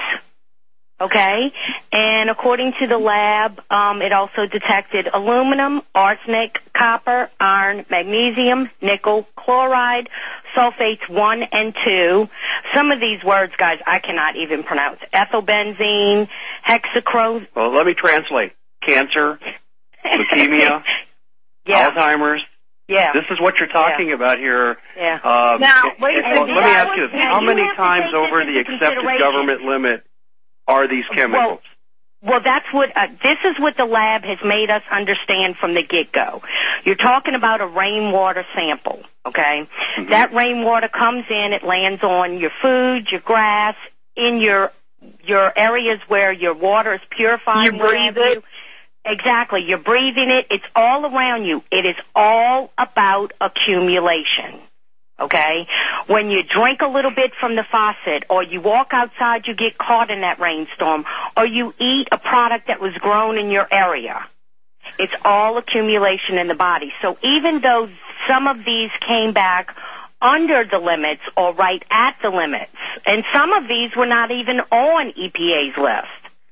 Okay, and according to the lab, um, it also detected aluminum, arsenic, copper, iron, magnesium, nickel, chloride, sulfates one and two. Some of these words, guys, I cannot even pronounce. Ethylbenzene, hexachrose. Well, let me translate. Cancer, leukemia, yeah. Alzheimer's. Yeah. This is what you're talking yeah. about here. Yeah. Um, now, wait a well, second. let me ask you this. Now, How you many have to times take over this the into accepted consideration. government limit are these chemicals? Well, well that's what, uh, this is what the lab has made us understand from the get-go. You're talking about a rainwater sample, okay? Mm-hmm. That rainwater comes in, it lands on your food, your grass, in your, your areas where your water is purified. You breathe it. Exactly. You're breathing it. It's all around you. It is all about accumulation. Okay? When you drink a little bit from the faucet, or you walk outside, you get caught in that rainstorm, or you eat a product that was grown in your area. It's all accumulation in the body. So even though some of these came back under the limits or right at the limits, and some of these were not even on E P A's list.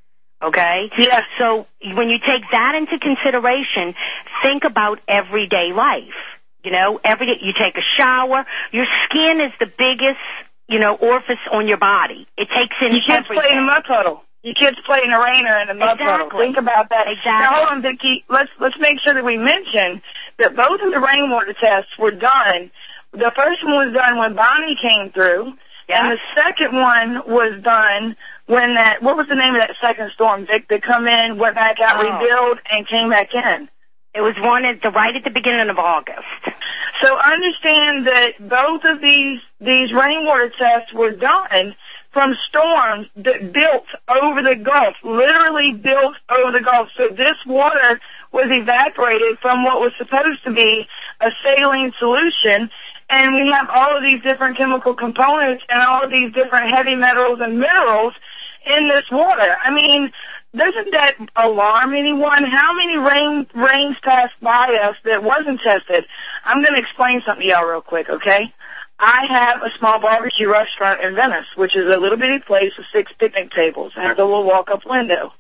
Okay? Yeah. So when you take that into consideration, think about everyday life. You know, every day you take a shower, your skin is the biggest, you know, orifice on your body. It takes in Your kids everything. play in a mud puddle. Your kids play in the rain or in a mud Exactly. puddle. Think about that. Exactly. Now hold on, Vicki. Let's let's make sure that we mention that both of the rainwater tests were done. The first one was done when Bonnie came through, yeah. and the second one was done when that, what was the name of that second storm, Vic, that come in, went back out, Oh. rebuild, and came back in? It was one at the right at the beginning of August. So understand that both of these these rainwater tests were done from storms that built over the Gulf, literally built over the Gulf. So this water was evaporated from what was supposed to be a saline solution, and we have all of these different chemical components and all of these different heavy metals and minerals in this water. I mean, doesn't that alarm anyone? How many rain rains passed by us that wasn't tested? I'm going to explain something to y'all real quick, okay? I have a small barbecue restaurant in Venice, which is a little bitty place with six picnic tables. I have a little walk-up window.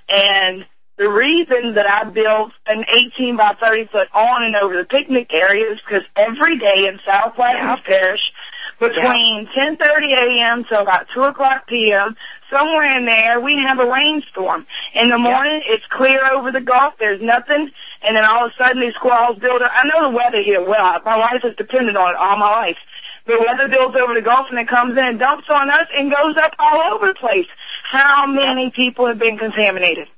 And the reason that I built an eighteen by thirty foot on and over the picnic area is because every day in South Platte Parish, between ten thirty a.m. to about two o'clock p.m., somewhere in there, we have a rainstorm. In the morning, it's clear over the Gulf. There's nothing. And then all of a sudden, these squalls build up. I know the weather here well. My life has depended on it all my life. The weather builds over the Gulf, and it comes in and dumps on us and goes up all over the place. How many people have been contaminated?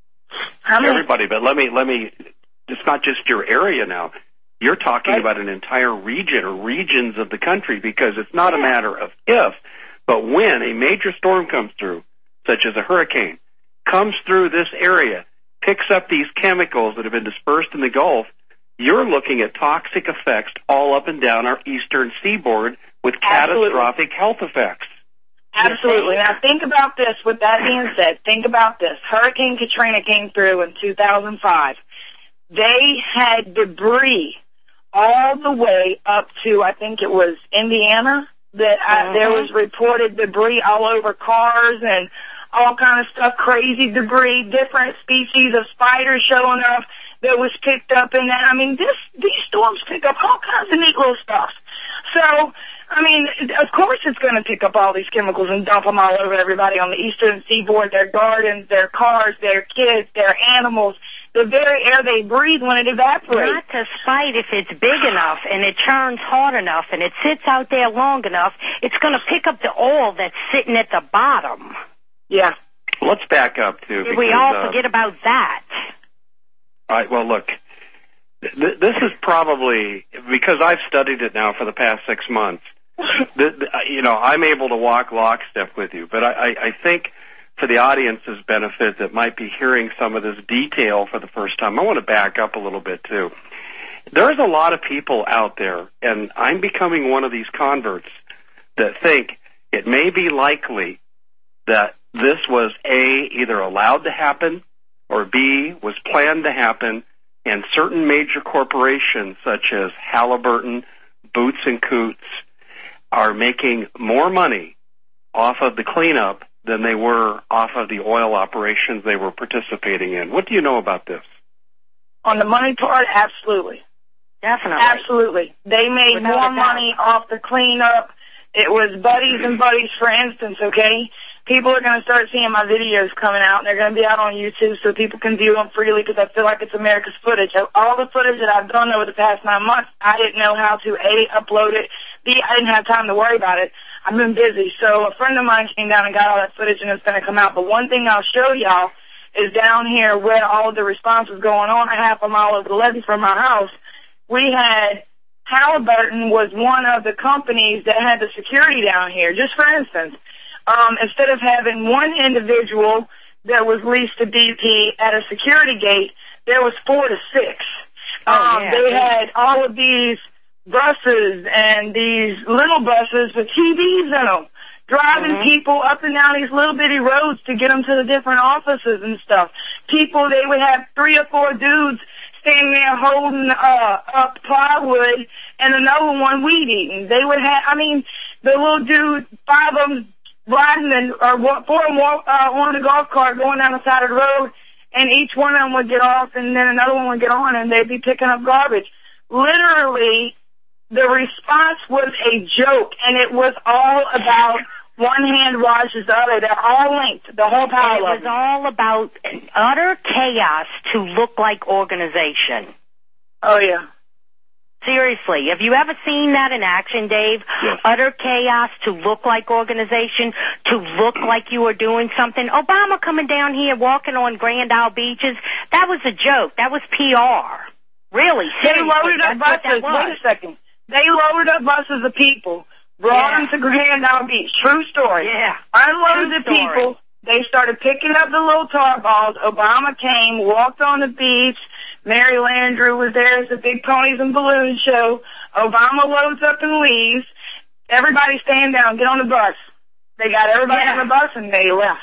How many? Everybody, but let me, let me, it's not just your area now. You're talking Right. about an entire region or regions of the country, because it's not a matter of if, but when a major storm comes through, such as a hurricane, comes through this area, picks up these chemicals that have been dispersed in the Gulf, you're looking at toxic effects all up and down our eastern seaboard with Absolutely. catastrophic health effects. Absolutely. Now think about this. With that being said, think about this. Hurricane Katrina came through in two thousand five. They had debris all the way up to, I think it was Indiana, that I, Mhm. there was reported debris all over cars and all kind of stuff, crazy debris, different species of spiders showing up that was picked up in that. I mean, this these storms pick up all kinds of neat little stuff. So, I mean, of course it's going to pick up all these chemicals and dump them all over everybody on the eastern seaboard, their gardens, their cars, their kids, their animals, the very air they breathe when it evaporates. Not to spite if it's big enough and it churns hard enough and it sits out there long enough, it's going to pick up the oil that's sitting at the bottom. Yeah. Let's back up, too. Did we because, all uh, forget about that? All right, well, look, th- this is probably, because I've studied it now for the past six months, the, the, you know, I'm able to walk lockstep with you, but I, I, I think for the audience's benefit that might be hearing some of this detail for the first time, I want to back up a little bit, too. There's a lot of people out there, and I'm becoming one of these converts, that think it may be likely that this was, A, either allowed to happen, or B, was planned to happen, and certain major corporations such as Halliburton, Boots and Coots are making more money off of the cleanup than they were off of the oil operations they were participating in. What do you know about this? On the money part, absolutely. Definitely. Absolutely. They made Without more a doubt. money off the cleanup. It was buddies and buddies, for instance, okay? People are going to start seeing my videos coming out, and they're going to be out on YouTube so people can view them freely because I feel like it's America's footage. All the footage that I've done over the past nine months, I didn't know how to, A, upload it, B, I didn't have time to worry about it. I've been busy. So a friend of mine came down and got all that footage, and it's going to come out. But one thing I'll show y'all is down here where all of the response was going on, a half a mile over the levee from my house. We had Halliburton was one of the companies that had the security down here. Just for instance, um, instead of having one individual that was leased to B P at a security gate, there was four to six. Oh, um, yeah. They had all of these buses and these little buses with T Vs in them, driving Mm-hmm. people up and down these little bitty roads to get them to the different offices and stuff. People, they would have three or four dudes standing there holding uh, up plywood and another one weed eating. They would have, I mean, the little dude, five of them riding and, or one- four of them uh, on the golf cart going down the side of the road, and each one of them would get off and then another one would get on and they'd be picking up garbage. Literally, the response was a joke, and it was all about one hand washes the other. They're all linked, the whole pile It of was them. all about utter chaos to look like organization. Oh, yeah. Seriously, have you ever seen that in action, Dave? Yes. Utter chaos to look like organization, to look like you were doing something. Obama coming down here walking on Grand Isle beaches, that was a joke. That was P R. Really, They seriously, loaded up that's what buses. that was. Wait a second. They loaded up buses of people, brought Yeah. them to Grand Isle Beach. True story. Yeah. Unloaded True the story. people. They started picking up the little tar balls. Obama came, walked on the beach. Mary Landrieu was there as the Big Ponies and Balloons show. Obama loads up and leaves. Everybody stand down, get on the bus. They got everybody Yeah. on the bus and they left.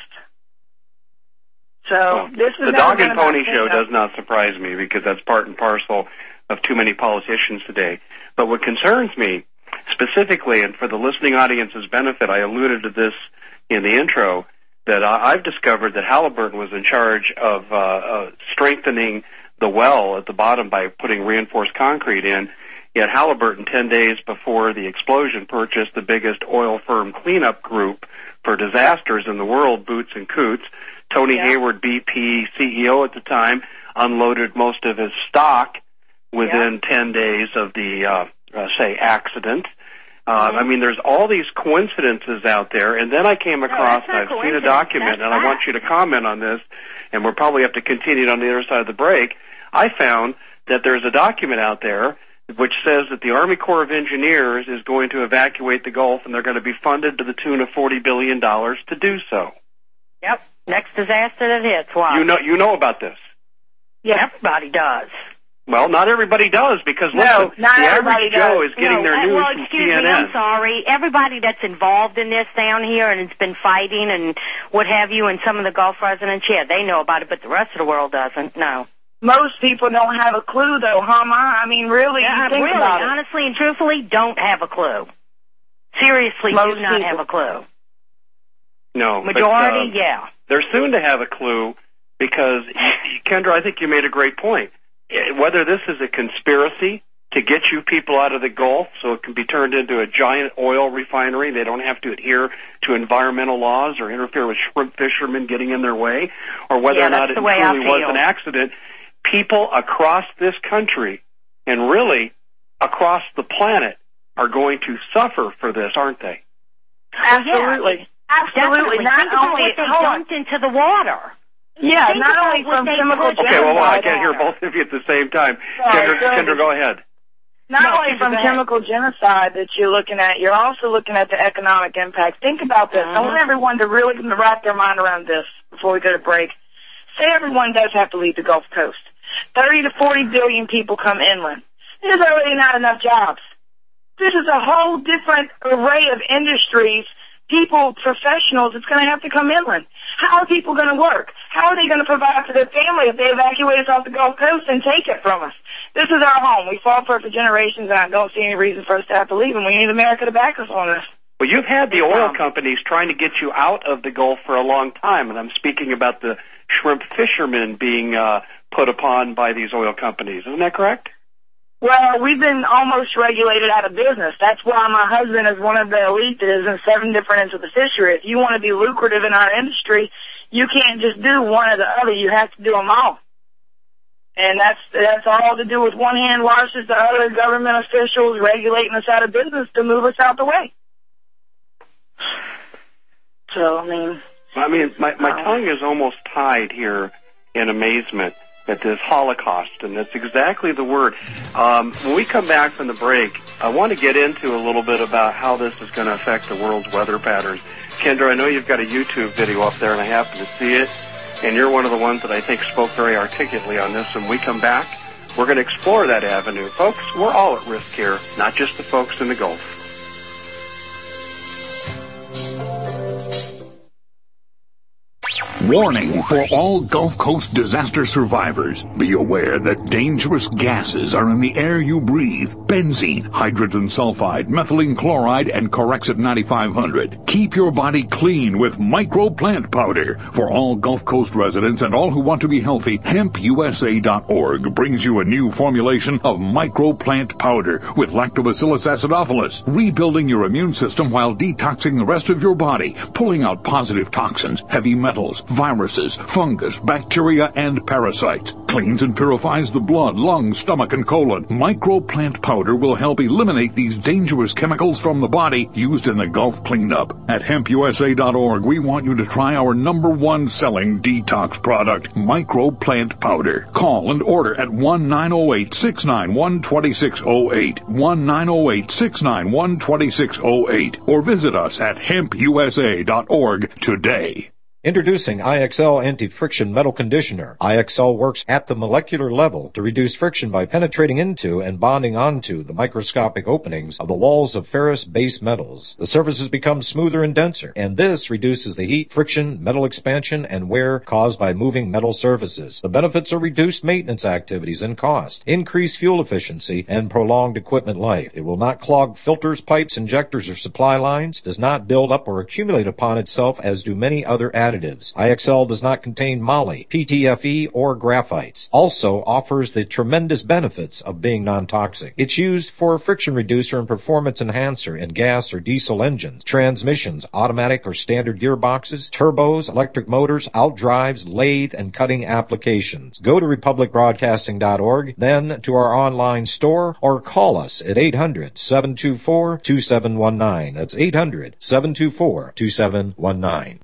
So Well, this is the never dog been and pony about show cleanup. does not surprise me because that's part and parcel of too many politicians today. But what concerns me specifically, and for the listening audience's benefit, I alluded to this in the intro, that I- I've discovered that Halliburton was in charge of uh, uh, strengthening the well at the bottom by putting reinforced concrete in. Yet Halliburton, ten days before the explosion, purchased the biggest oil firm cleanup group for disasters in the world, Boots and Coots. Tony Yeah. Hayward, B P C E O at the time, unloaded most of his stock within ten days of the, uh, uh, say, accident. Uh, Mm-hmm. I mean, there's all these coincidences out there, and then I came across, that's not I've seen a coincidence, document, that's and I want fact. you to comment on this, and we'll probably have to continue it on the other side of the break. I found that there's a document out there which says that the Army Corps of Engineers is going to evacuate the Gulf, and they're going to be funded to the tune of forty billion dollars to do so. Yep. Next disaster that hits. Wow. You know, you know about this. Yeah, everybody does. Well, not everybody does, because No, listen, not the everybody average Joe does. is getting No, their uh, news well, from excuse C N N. me, I'm sorry. Everybody that's involved in this down here and has been fighting and what have you, and some of the Gulf residents, yeah, they know about it, but the rest of the world doesn't. No. Most people don't have a clue, though, huh, Ma? I mean, really, Yeah, you think really, about it. honestly and truthfully, don't have a clue. Seriously, Most do not people. have a clue. No, but, Majority, uh, yeah. they're soon to have a clue because, Kendra, I think you made a great point. Eh, Whether this is a conspiracy to get you people out of the Gulf so it can be turned into a giant oil refinery, they don't have to adhere to environmental laws or interfere with shrimp fishermen getting in their way, or whether Yeah, or not that's it the way I truly was feel. an accident, people across this country and really across the planet are going to suffer for this, aren't they? Absolutely. Absolutely. Definitely. Not Think about only, what they hold on. dumped into the water. Yeah, Think not about only what from they chemical put- Okay, well, well, I genocide. can't hear both of you at the same time. Sorry, Kendra, go ahead. Kendra, go ahead. Not No, only Kendra, from go ahead. chemical genocide that you're looking at, you're also looking at the economic impact. Think about this. I want everyone to really wrap their mind around this before we go to break. Say everyone does have to leave the Gulf Coast. thirty to forty billion people come inland. There's already not enough jobs. This is a whole different array of industries, people, professionals that's going to have to come inland. How are people going to work? How are they going to provide for their family if they evacuate us off the Gulf Coast and take it from us? this is our home. We fought for it for generations, and I don't see any reason for us to have to leave, and we need America to back us on this. Well, you've had the oil companies trying to get you out of the Gulf for a long time, and I'm speaking about the shrimp fishermen being uh, put upon by these oil companies. Isn't that correct? Well, we've been almost regulated out of business. That's why my husband is one of the elite that is in seven different ends of the fishery. If you want to be lucrative in our industry, you can't just do one or the other. You have to do them all. And that's that's all to do with one hand washes the other government officials regulating us out of business to move us out the way. So, I mean... I mean, my, my um, tongue is almost tied here in amazement at this Holocaust, and that's exactly the word. Um, when we come back from the break, I want to get into a little bit about how this is going to affect the world's weather patterns. Kendra, I know you've got a YouTube video up there, and I happen to see it, and you're one of the ones that I think spoke very articulately on this. When we come back, we're going to explore that avenue. Folks, we're all at risk here, not just the folks in the Gulf. Warning for all Gulf Coast disaster survivors. Be aware that dangerous gases are in the air you breathe. Benzene, hydrogen sulfide, methylene chloride, and Corexit ninety-five hundred. Keep your body clean with Micro Plant Powder. For all Gulf Coast residents and all who want to be healthy, hemp U S A dot org brings you a new formulation of Micro Plant Powder with Lactobacillus acidophilus, rebuilding your immune system while detoxing the rest of your body, pulling out positive toxins, heavy metals, viruses, fungus, bacteria, and parasites. Cleans and purifies the blood, lungs, stomach, and colon. Micro Plant Powder will help eliminate these dangerous chemicals from the body used in the Gulf cleanup. At hemp U S A dot org, we want you to try our number one selling detox product, Micro Plant Powder. Call and order at one nine zero eight, six nine one, two six zero eight, one nine zero eight, six nine one, two six zero eight, or visit us at hemp U S A dot org today. Introducing I X L Anti-Friction Metal Conditioner. I X L works at the molecular level to reduce friction by penetrating into and bonding onto the microscopic openings of the walls of ferrous base metals. The surfaces become smoother and denser, and this reduces the heat, friction, metal expansion, and wear caused by moving metal surfaces. The benefits are reduced maintenance activities and cost, increased fuel efficiency, and prolonged equipment life. It will not clog filters, pipes, injectors, or supply lines, does not build up or accumulate upon itself as do many other additives. I X L does not contain moly, P T F E, or graphites. Also offers the tremendous benefits of being non-toxic. It's used for a friction reducer and performance enhancer in gas or diesel engines, transmissions, automatic or standard gearboxes, turbos, electric motors, outdrives, lathe, and cutting applications. Go to republic broadcasting dot org, then to our online store, or call us at eight hundred, seven two four, two seven one nine. That's eight hundred, seven two four, two seven one nine.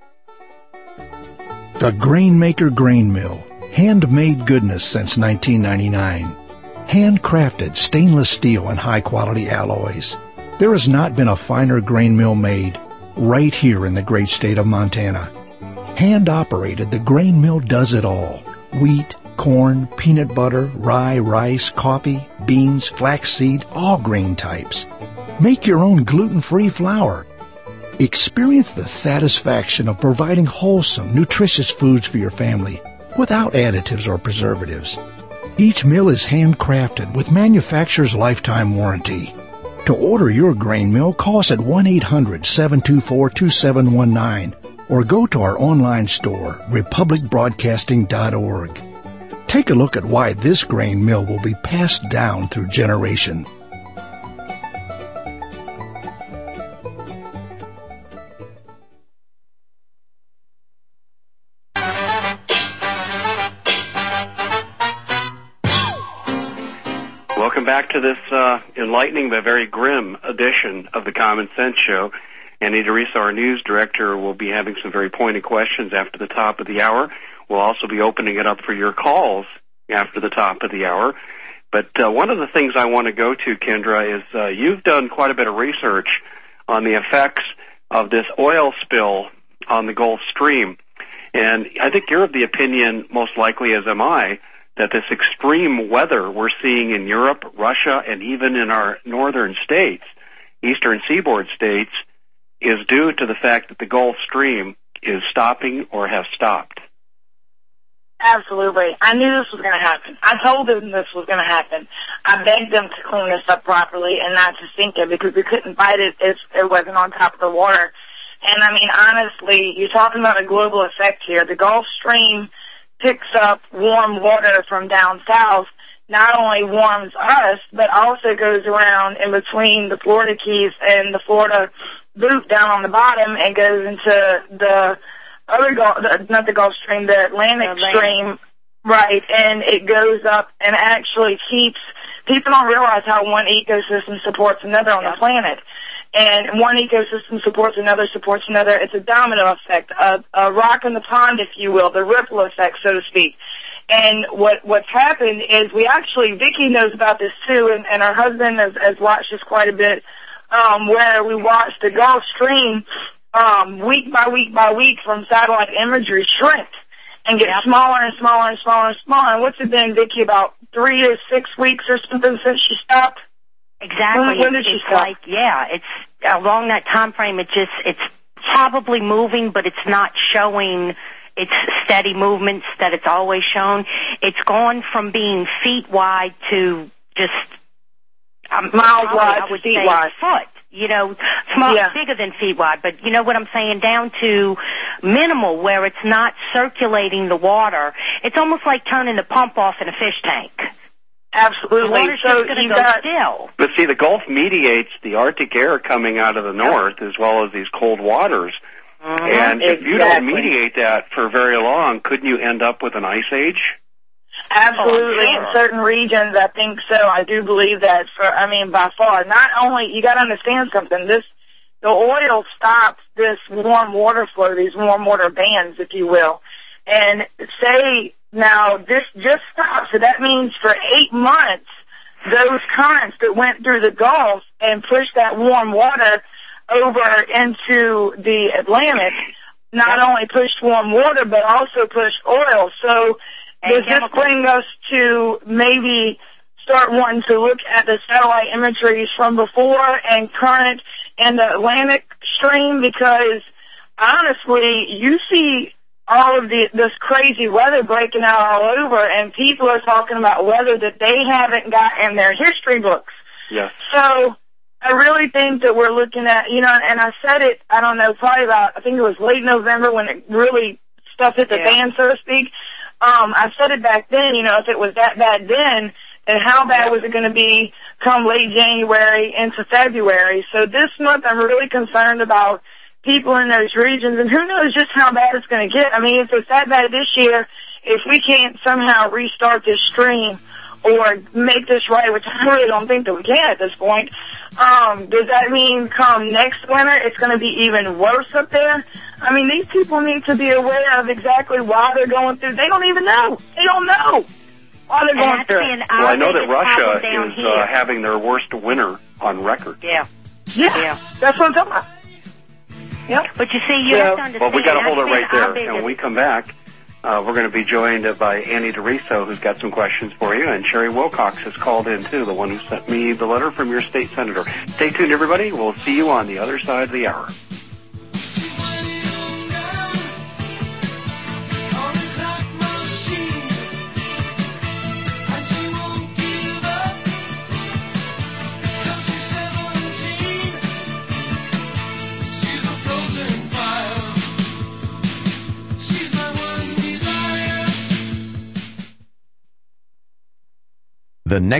The Grainmaker Grain Mill. Handmade goodness since nineteen ninety-nine. Handcrafted stainless steel and high-quality alloys. There has not been a finer grain mill made right here in the great state of Montana. Hand-operated, the grain mill does it all. Wheat, corn, peanut butter, rye, rice, coffee, beans, flaxseed, all grain types. Make your own gluten-free flour. Experience the satisfaction of providing wholesome, nutritious foods for your family without additives or preservatives. Each mill is handcrafted with manufacturer's lifetime warranty. To order your grain mill, call us at one eight hundred, seven two four, two seven one nine or go to our online store, republic broadcasting dot org. Take a look at why this grain mill will be passed down through generations. Welcome back to this uh, enlightening but very grim edition of the Common Sense Show. Annie DeRiso, our news director, will be having some very pointed questions after the top of the hour. We'll also be opening it up for your calls after the top of the hour. But uh, one of the things I want to go to, Kendra, is uh, you've done quite a bit of research on the effects of this oil spill on the Gulf Stream. And I think you're of the opinion, most likely as am I, that this extreme weather we're seeing in Europe, Russia, and even in our northern states, eastern seaboard states, is due to the fact that the Gulf Stream is stopping or has stopped. Absolutely. I knew this was going to happen. I told them this was going to happen. I begged them to clean this up properly and not to sink it because we couldn't fight it if it wasn't on top of the water. And, I mean, honestly, you're talking about a global effect here. The Gulf Stream picks up warm water from down south, not only warms us, but also goes around in between the Florida Keys and the Florida Loop down on the bottom and goes into the other Gulf, not the Gulf Stream, the Atlantic, Atlantic Stream, right, and it goes up and actually keeps, people don't realize how one ecosystem supports another on the planet. And one ecosystem supports another, supports another. It's a domino effect, a, a rock in the pond, if you will, the ripple effect, so to speak. And what what's happened is we actually, Vicki knows about this too, and, and her husband has, has watched this quite a bit, um, where we watched the Gulf Stream um, week by week by week from satellite imagery shrink and get yep. smaller and smaller and smaller and smaller. And what's it been, Vicki, about three to six weeks or something since she stopped? Exactly. When, when did it's she stop? Like, yeah, it's along that time frame. It just, it's probably moving, but it's not showing its steady movements that it's always shown. It's gone from being feet wide to just um, miles probably, wide I would to feet say wide. Foot. You know, small, yeah. bigger than feet wide, but you know what I'm saying, down to minimal where it's not circulating the water. It's almost like turning the pump off in a fish tank. Absolutely. The water's so just going to go got, still. But see, the Gulf mediates the Arctic air coming out of the north as well as these cold waters. Mm-hmm. And if exactly. you don't mediate that for very long, couldn't you end up with an ice age? Absolutely. Oh, sure. In certain regions, I think so. I do believe that for, I mean, by far. Not only, you got to understand something, this, the oil stops this warm water flow, these warm water bands, if you will. And say, now, this just stopped, so that means for eight months, those currents that went through the Gulf and pushed that warm water over into the Atlantic not only pushed warm water, but also pushed oil. So does this bring us to maybe start wanting to look at the satellite imageries from before and current and the Atlantic stream? Because honestly, you see all of the, this crazy weather breaking out all over, and people are talking about weather that they haven't got in their history books. Yes. So I really think that we're looking at, you know, and I said it, I don't know, probably about, I think it was late November when it really, stuff hit the yeah. fan, so to speak. Um, I said it back then, you know, if it was that bad then, then how bad was it going to be come late January into February? So this month I'm really concerned about people in those regions, and who knows just how bad it's going to get. I mean, if it's that bad this year, if we can't somehow restart this stream or make this right, which I really don't think that we can at this point, um, does that mean come next winter it's going to be even worse up there? I mean, these people need to be aware of exactly why they're going through. They don't even know. They don't know why they're going through it. Well, I know that Russia is uh, having their worst winter on record. Yeah. Yeah. yeah. That's what I'm talking about. Yep. But you see, you yeah. have to understand. Well, we got to hold it right there. And when we come back, uh, we're going to be joined by Annie DeRiso, who's got some questions for you, and Sherry Wilcox has called in, too, the one who sent me the letter from your state senator. Stay tuned, everybody. We'll see you on the other side of the hour. The next